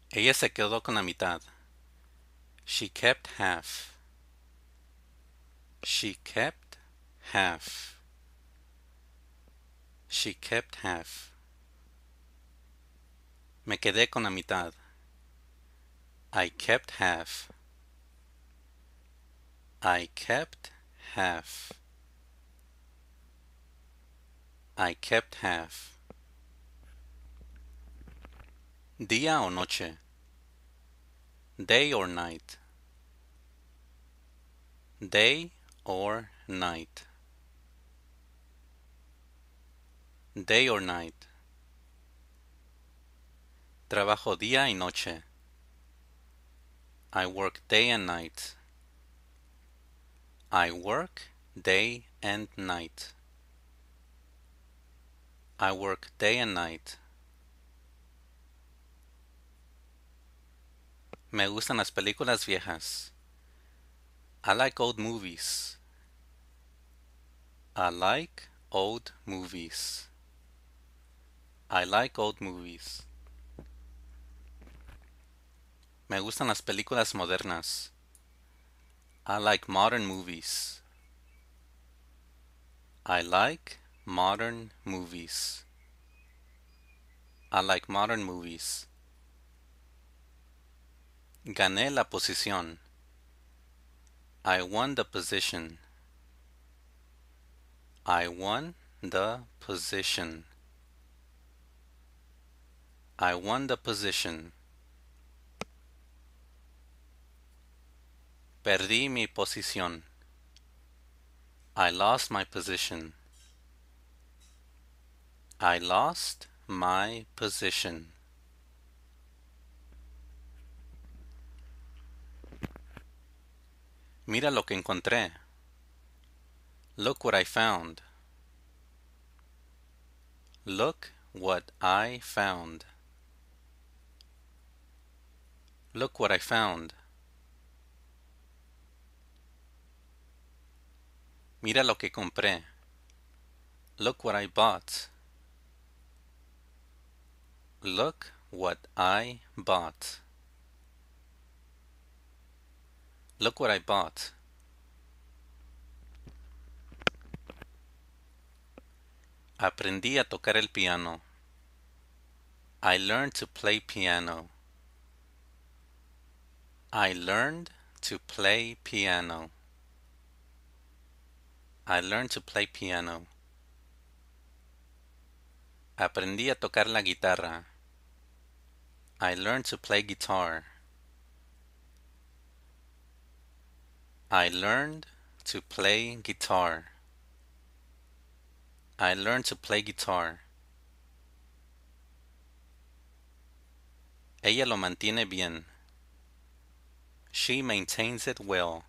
Ella se quedó con la mitad. She kept half. She kept half. She kept half. Me quedé con la mitad. I kept half. I kept half. I kept half. Día o noche. Day or night. Day or night. Day or night. Trabajo día y noche. I work day and night. I work day and night. I work day and night. Me gustan las películas viejas. I like old movies. I like old movies. I like old movies. Me gustan las películas modernas. I like modern movies. I like modern movies. I like modern movies. Gané la posición. I won the position. I won the position. I won the position. Perdí mi posición. I lost my position. I lost my position. Mira lo que encontré. Look what I found. Look what I found. Look what I found. Mira lo que compré. Look what I bought. Look what I bought. Look what I bought. Aprendí a tocar el piano. I learned to play piano. I learned to play piano. I learned to play piano. Aprendí a tocar la guitarra. I learned to play guitar. I learned to play guitar. I learned to play guitar. Ella lo mantiene bien. She maintains it well.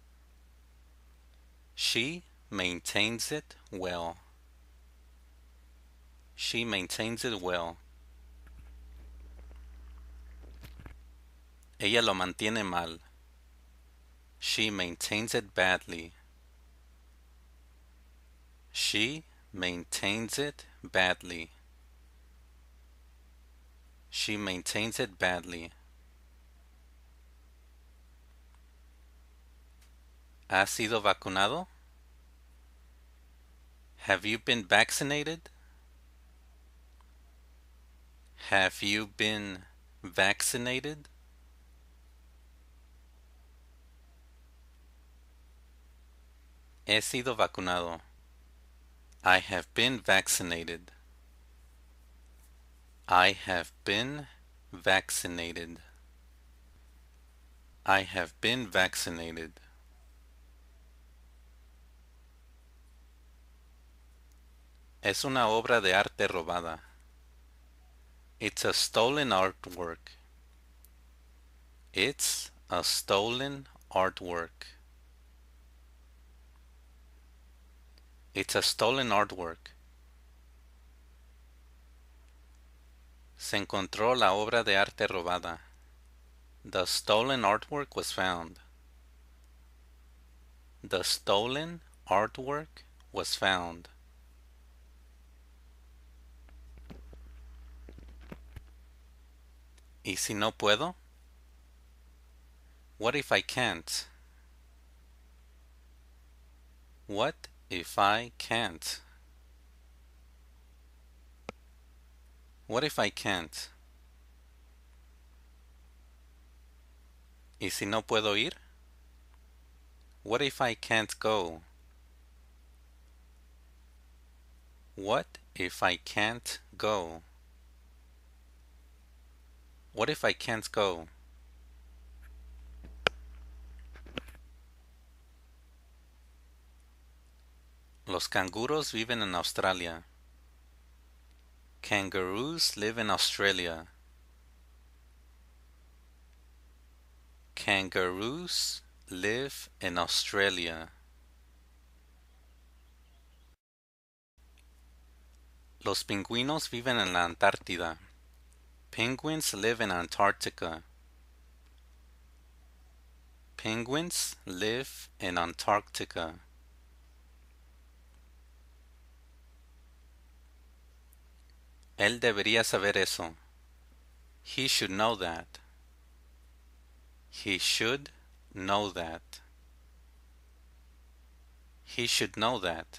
She maintains it well. She maintains it well. Ella lo mantiene mal. She maintains it badly. She maintains it badly. She maintains it badly. ¿Has sido vacunado? Have you been vaccinated? Have you been vaccinated? He sido vacunado. I have been vaccinated. I have been vaccinated. I have been vaccinated. Es una obra de arte robada. It's a stolen artwork. It's a stolen artwork. It's a stolen artwork. Se encontró la obra de arte robada. The stolen artwork was found. The stolen artwork was found. ¿Y si no puedo? What if I can't? What if I can't? What if I can't? ¿Y si no puedo ir? What if I can't go? What if I can't go? What if I can't go? Los canguros viven en Australia. Kangaroos live in Australia. Kangaroos live in Australia. Los pingüinos viven en la Antártida. Penguins live in Antarctica. Penguins live in Antarctica. Él debería saber eso. He should know that. He should know that. He should know that.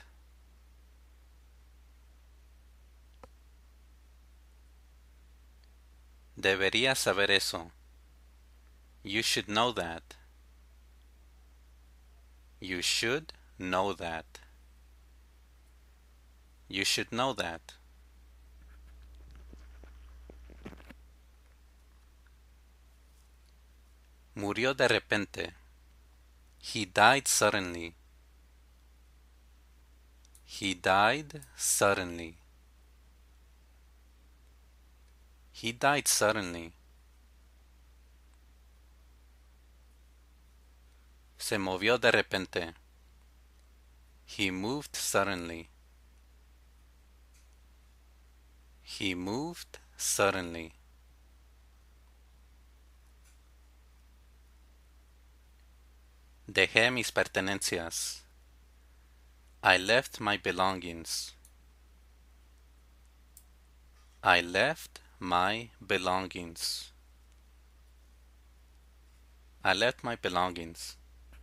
Debería saber eso. You should know that. You should know that. You should know that. Murió de repente. He died suddenly. He died suddenly. He died suddenly. Se movió de repente. He moved suddenly. He moved suddenly. Dejé mis pertenencias. I left my belongings. I left my belongings. I left my belongings.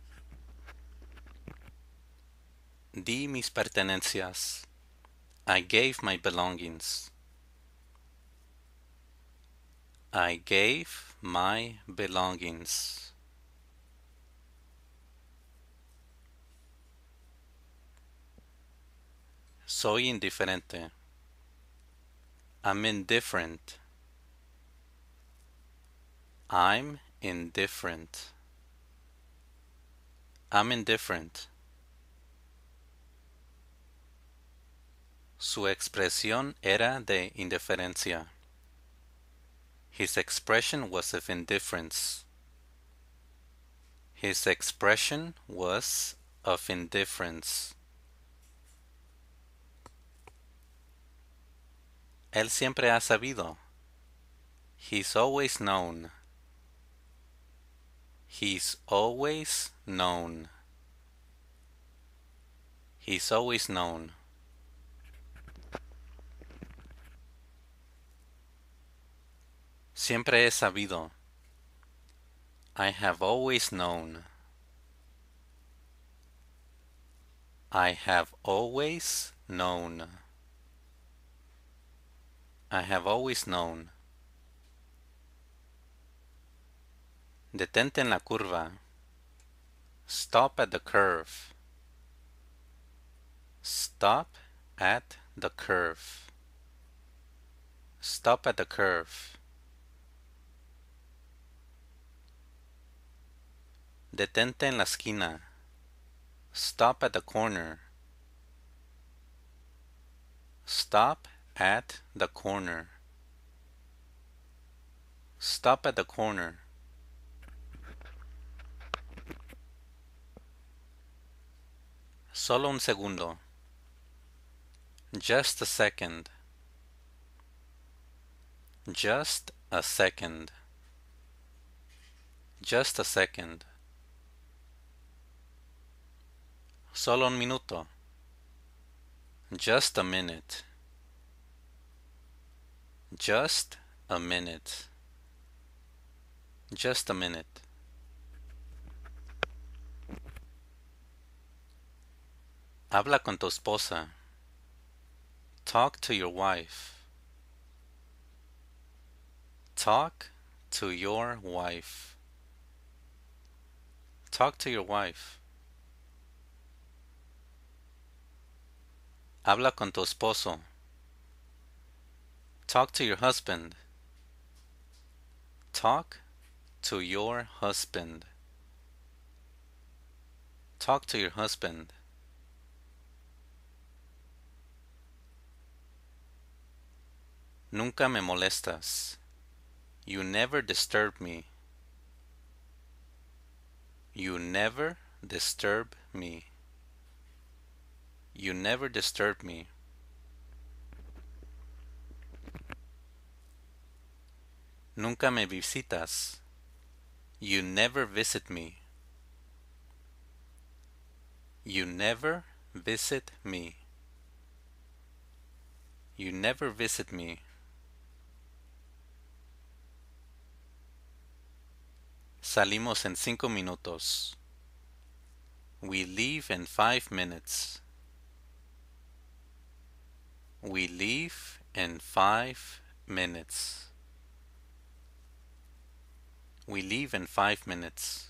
Di mis pertenencias. I gave my belongings. I gave my belongings. Soy indiferente. I'm indifferent. I'm indifferent. I'm indifferent. Su expresión era de indiferencia. His expression was of indifference. His expression was of indifference. Él siempre ha sabido. He's always known. He's always known. He's always known. Siempre he sabido. I have always known. I have always known. I have always known. Detente en la curva. Stop at the curve. Stop at the curve. Stop at the curve. Detente en la esquina. Stop at the corner. Stop at the corner. Stop at the corner. Solo un segundo. Just a second. Just a second. Just a second. Solo un minuto. Just a minute. Just a minute. Just a minute. Habla con tu esposa. Talk to your wife. Talk to your wife. Talk to your wife. Habla con tu esposo. Talk to your husband. Talk to your husband. Talk to your husband. Nunca me molestas. You never disturb me. You never disturb me. You never disturb me. Nunca me visitas. You never visit me. You never visit me. You never visit me. Salimos en 5 minutos. We leave in 5 minutes. We leave in 5 minutes. We leave in 5 minutes.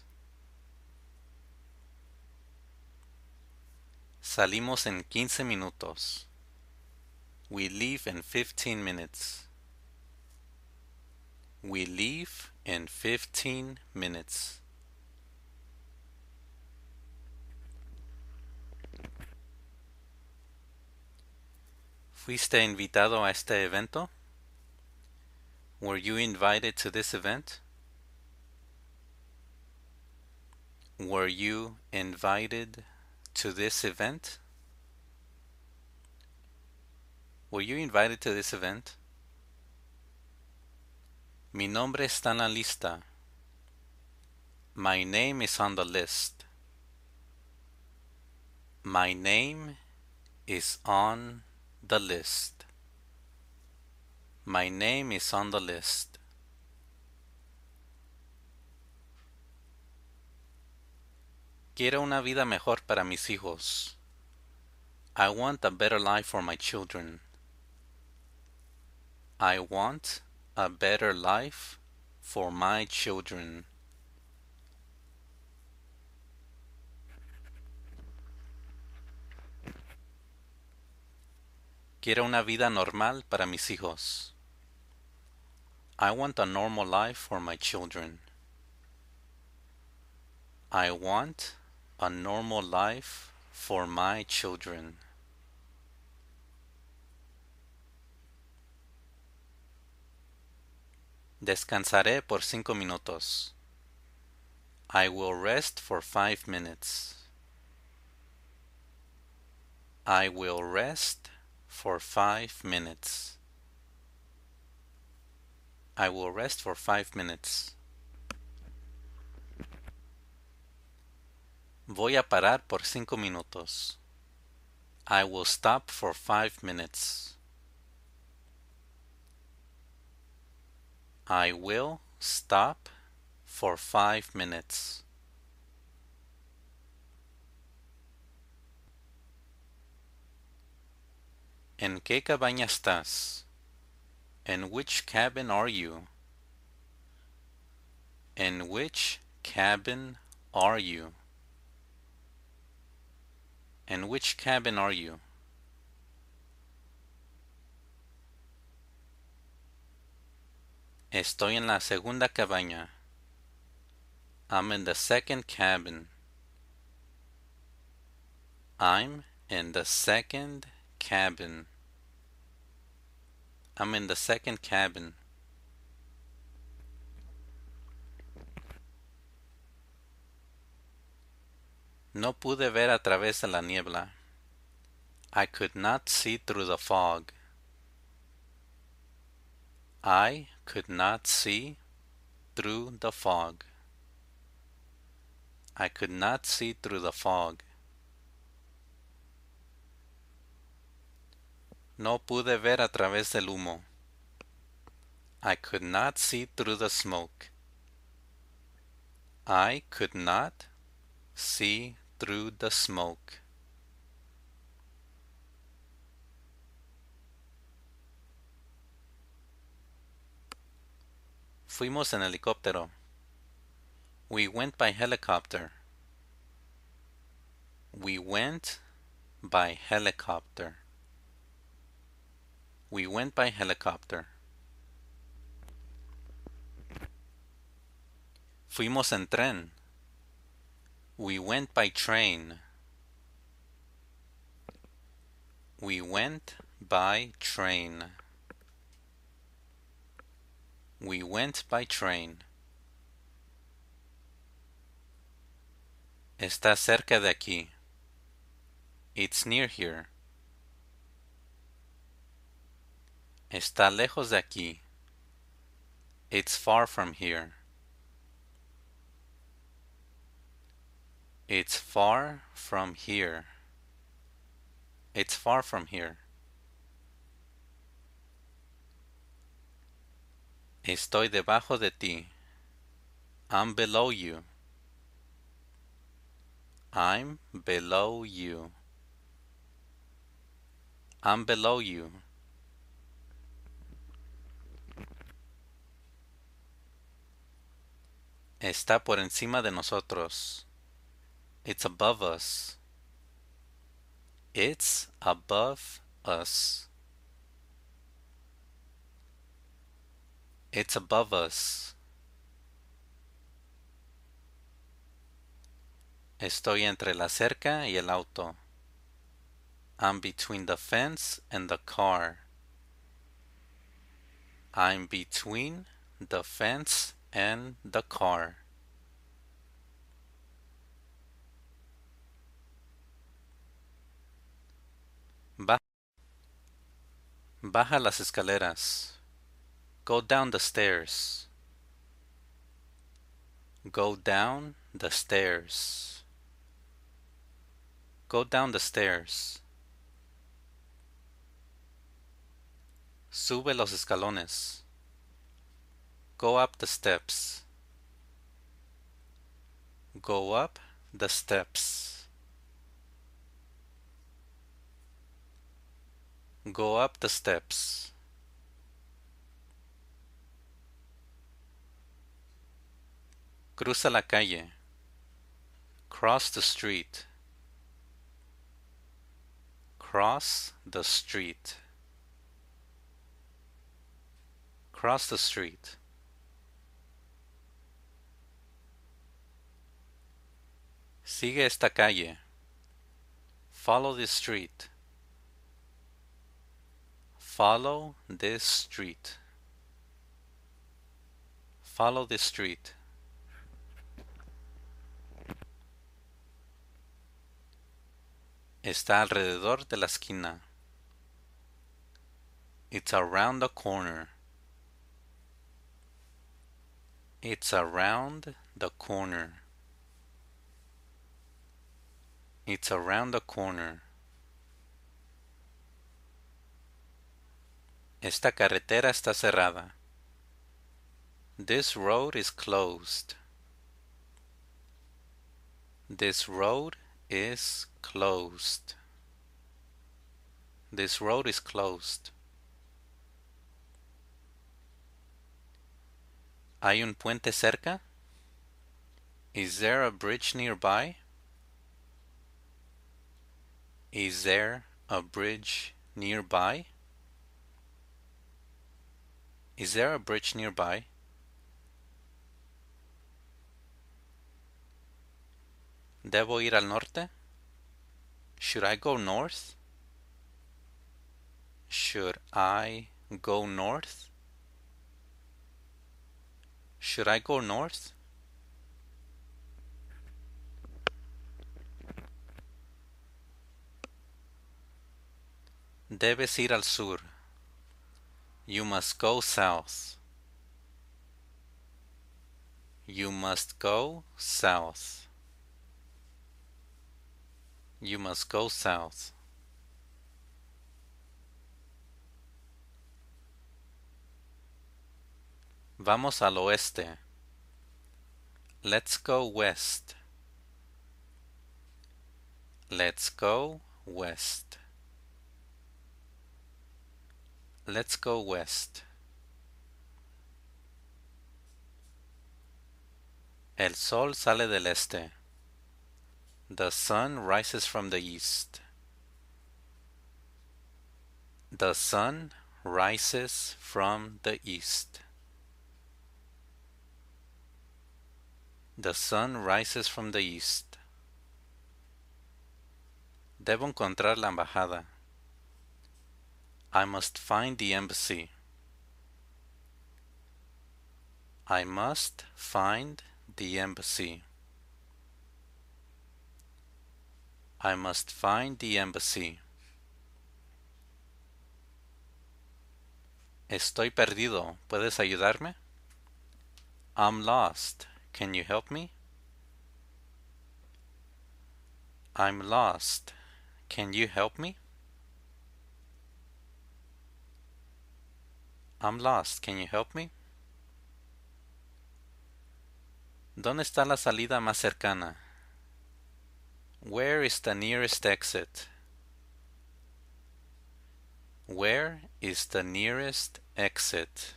Salimos en 15 minutos. We leave in 15 minutes. We leave in 15 minutes. ¿Fuiste invitado a este evento? Were you invited to this event? Were you invited to this event? Were you invited to this event? Mi nombre está en la lista. My name is on the list. My name is on the list. My name is on the list. Quiero una vida mejor para mis hijos. I want a better life for my children. I want a better life for my children. Quiero una vida normal para mis hijos. I want a normal life for my children. I want a normal life for my children. Descansaré por 5 minutos. I will rest for 5 minutes. I will rest for 5 minutes. I will rest for 5 minutes. Voy a parar por 5 minutos. I will stop for 5 minutes. I will stop for 5 minutes. ¿En qué cabaña estás? In which cabin are you? In which cabin are you? In which cabin are you? Estoy en la segunda cabaña. I'm in the second cabin. I'm in the second cabin. I'm in the second cabin. No pude ver a través de la niebla. I could not see through the fog. I could not see through the fog. I could not see through the fog. No pude ver a través del humo. I could not see through the smoke. I could not see through the smoke. Fuimos en helicóptero. We went by helicopter. We went by helicopter. We went by helicopter. Fuimos en tren. We went by train. We went by train. We went by train. Está cerca de aquí. It's near here. Está lejos de aquí. It's far from here. It's far from here. It's far from here. Estoy debajo de ti. I'm below you. I'm below you. I'm below you. Está por encima de nosotros. It's above us. It's above us. It's above us. Estoy entre la cerca y el auto. I'm between the fence and the car. I'm between the fence and the car. Baja las escaleras. Go down the stairs. Go down the stairs. Go down the stairs. Sube los escalones. Go up the steps. Go up the steps. Go up the steps. Cruza la calle. Cross the street. Cross the street. Cross the street. Sigue esta calle. Follow this street. Follow this street. Follow this street. Está alrededor de la esquina. It's around the corner. It's around the corner. It's around the corner. Esta carretera está cerrada. This road is closed. This road is closed. This road is closed. ¿Hay un puente cerca? Is there a bridge nearby? Is there a bridge nearby? Is there a bridge nearby? ¿Debo ir al norte? Should I go north? Should I go north? Should I go north? Debes ir al sur. You must go south. You must go south. You must go south. Vamos al oeste. Let's go west. Let's go west. Let's go west. El sol sale del este. The sun rises from the east. The sun rises from the east. The sun rises from the east. Debo encontrar la embajada. I must find the embassy. I must find the embassy. I must find the embassy. Estoy perdido. ¿Puedes ayudarme? I'm lost. Can you help me? I'm lost. Can you help me? I'm lost. Can you help me? ¿Dónde está la salida más cercana? Where is the nearest exit? Where is the nearest exit?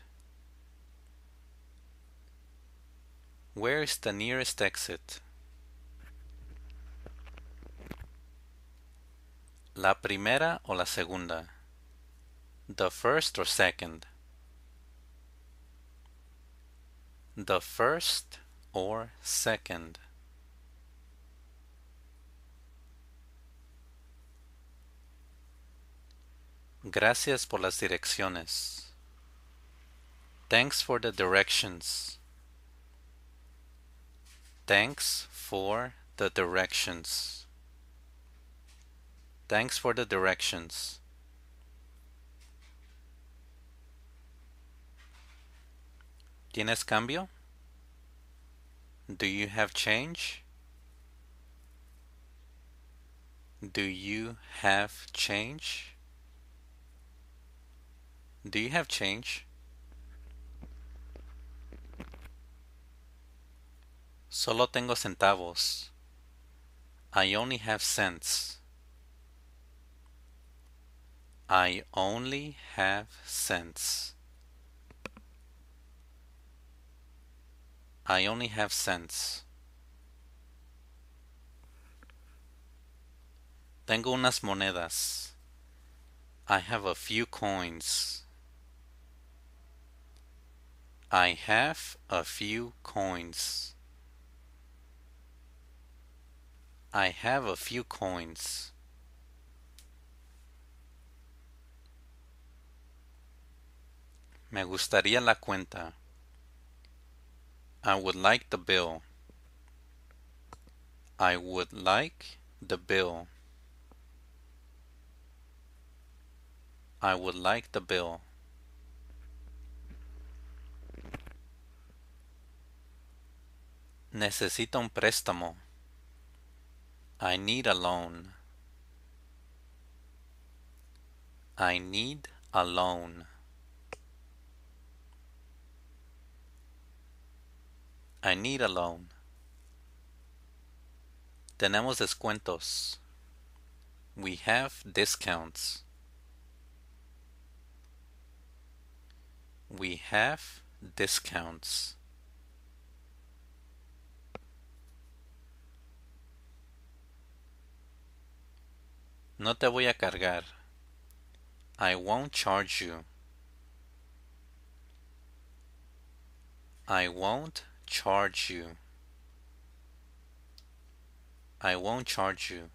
Where is the nearest exit? La primera o la segunda? The first or second? The first or second? Gracias por las direcciones. Thanks for the directions. Thanks for the directions. Thanks for the directions. ¿Tienes cambio? Do you have change? Do you have change? Do you have change? Solo tengo centavos. I only have cents. I only have cents. I only have cents. Tengo unas monedas. I have a few coins. I have a few coins. I have a few coins. Me gustaría la cuenta. I would like the bill. I would like the bill. I would like the bill. Necesito un préstamo. I need a loan. I need a loan. I need a loan. Tenemos descuentos. We have discounts. We have discounts. No te voy a cargar. I won't charge you. I won't charge you. I won't charge you.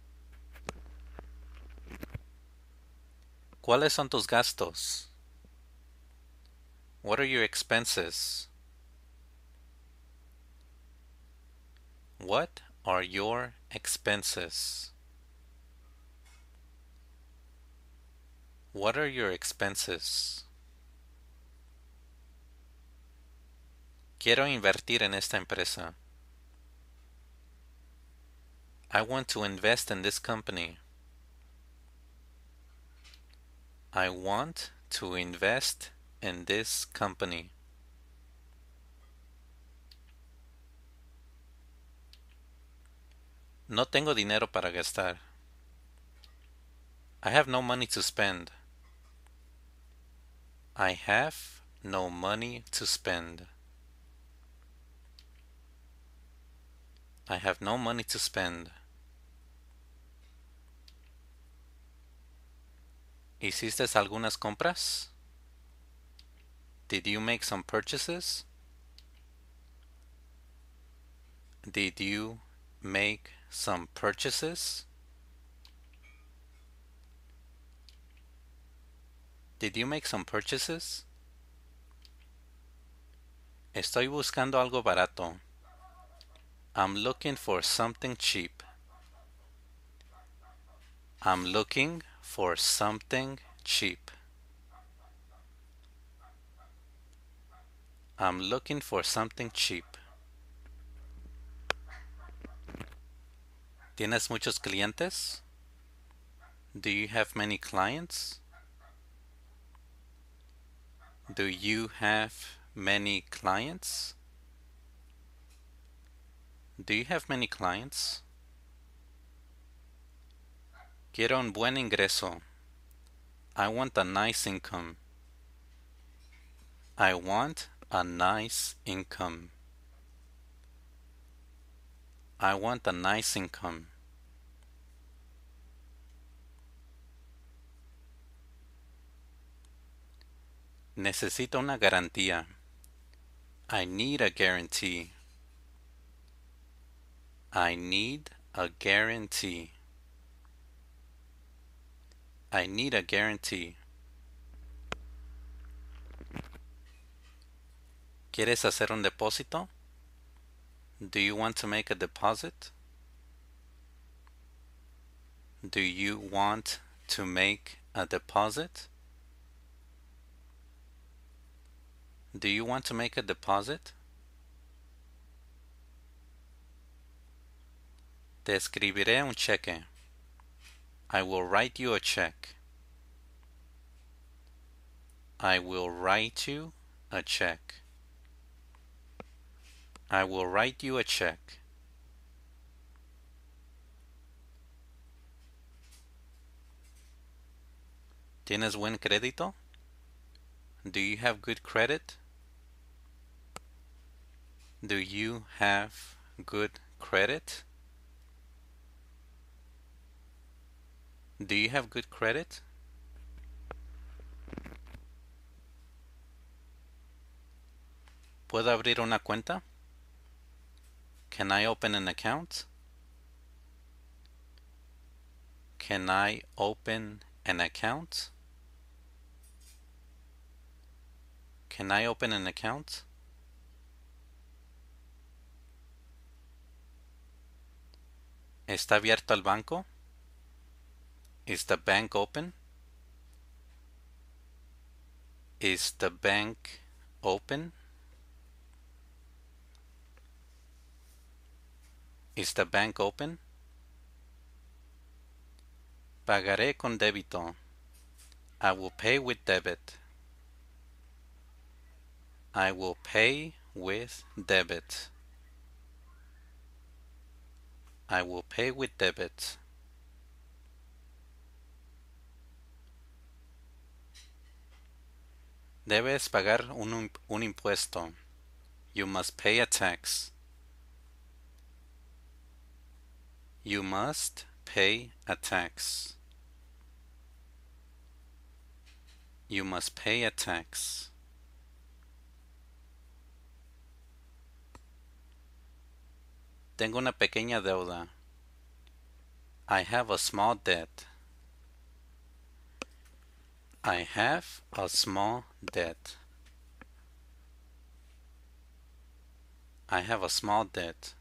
¿Cuáles son tus gastos? What are your expenses? What are your expenses? What are your expenses? Quiero invertir en esta empresa. I want to invest in this company. I want to invest in this company. No tengo dinero para gastar. I have no money to spend. I have no money to spend. I have no money to spend. ¿Hiciste algunas compras? Did you make some purchases? Did you make some purchases? Did you make some purchases? Estoy buscando algo barato. I'm looking for something cheap. I'm looking for something cheap. I'm looking for something cheap. ¿Tienes muchos clientes? Do you have many clients? Do you have many clients? Do you have many clients? Quiero un buen ingreso. I want a nice income. I want a nice income. I want a nice income. Necesito una garantía. I need a guarantee. I need a guarantee. I need a guarantee. ¿Quieres hacer un depósito? Do you want to make a deposit? Do you want to make a deposit? Do you want to make a deposit? Te escribiré un cheque. I will write you a check. I will write you a check. I will write you a check. ¿Tienes buen crédito? Do you have good credit? Do you have good credit? Do you have good credit? ¿Puedo abrir una cuenta? Can I open an account? Can I open an account? Can I open an account? ¿Está abierto el banco? Is the bank open? Is the bank open? Is the bank open? Pagaré con débito. I will pay with debit. I will pay with debit. I will pay with debit. Debes pagar un impuesto. You must pay a tax. You must pay a tax. You must pay a tax. Tengo una pequeña deuda. I have a small debt. I have a small debt. I have a small debt.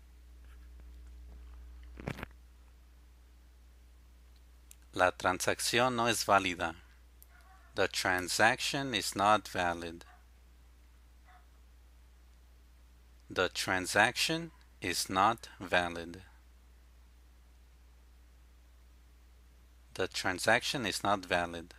La transacción no es válida. The transaction is not valid. The transaction is not valid. The transaction is not valid.